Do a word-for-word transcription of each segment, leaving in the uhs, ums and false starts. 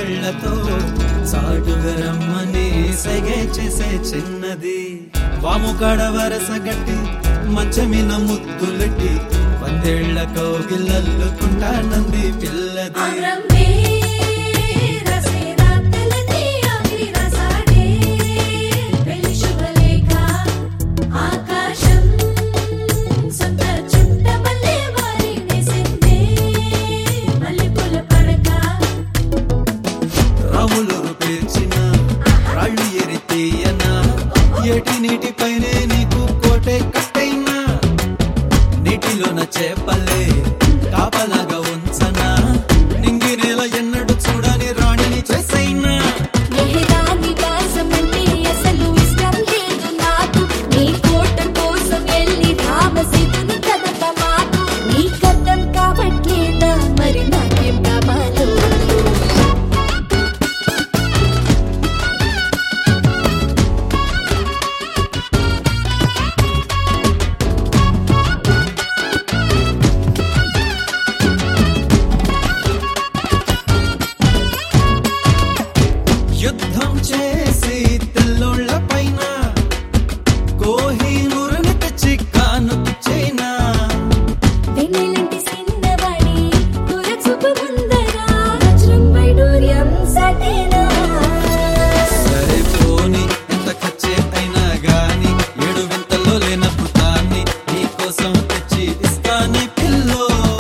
కళ్ళతో సాటుగా రమ్మని సైగే చేసే చిన్నది వాము కాడ వరస గట్టి మంచమిన ముద్దులెట్టి వందేళ్ల కౌగిలల్లుకుంటానంది పిల్లది రాములూరు పేర్చిన రాళ్ళు ఎరితేయనా ఏటి నీటిపైనే నీకు కోటే కట్టైనా నీటిలోన చేపలే కాపలాగా ఉంచనా నింగి నేల ఎన్నడు చూడని రాణిని చేసైనా యుద్ధం చేసి తెల్లోళ్ళ పైన కోహినూరుని తెచ్చి కానుకు చైనా సరిపోని ఎంత ఖర్చే అయినా గాని ఏడు వింతల్లో లేనప్పుతాన్ని నీ కోసం తెచ్చి ఇస్తాని పిల్లో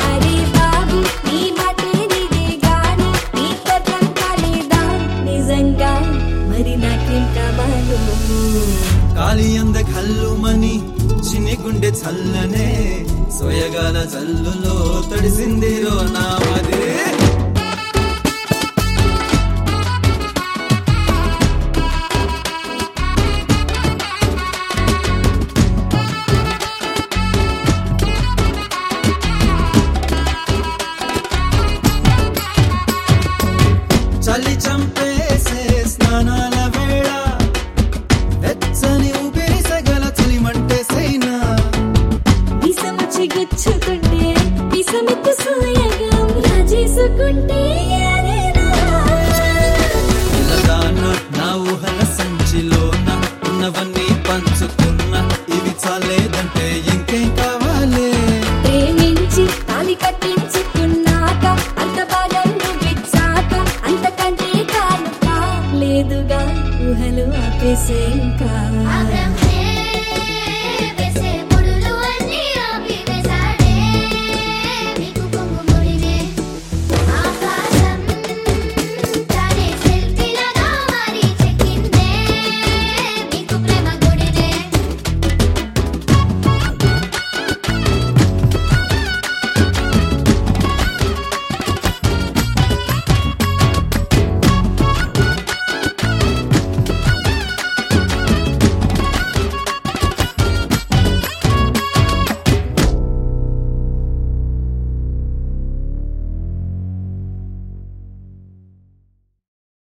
కాలి అంద కల్లుమని చిన్ని గుండె చల్లనే సోయగాల జల్లులో తడిసిందిరో నా మది చలి చంపేసే స్నానాల వేళ వెచ్చని ఊపిరి సగల చలిమంటే సైనా విసముచి గుచ్చుకుంటే విసమెత్తు సోయగం రాజేసుకుంటే ఇలాదాన నా ఊహల సంచిలోన ఉన్నవన్నీ పంచుకున్న ఇవి చాలేదంటే ఇంకేం కావాలి ప్రేమించి తాళి కట్టించుకున్నాక అంత బాగా నువ్విచ్చాక అంతకంటే కానుక లేదుగా ఊహలు ఆపేసే ఇంకా